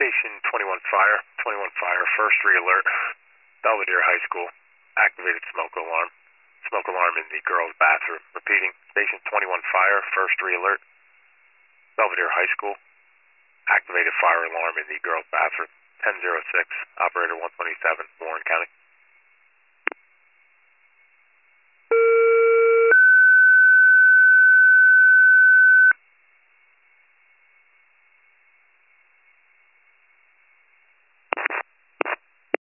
Station 21 Fire, first re-alert. Belvedere High School, activated smoke alarm. Smoke alarm in the girls' bathroom. Repeating, Station 21 Fire, first re-alert. Belvedere High School, activated fire alarm in the girls' bathroom. 1006, Operator 127, Warren County.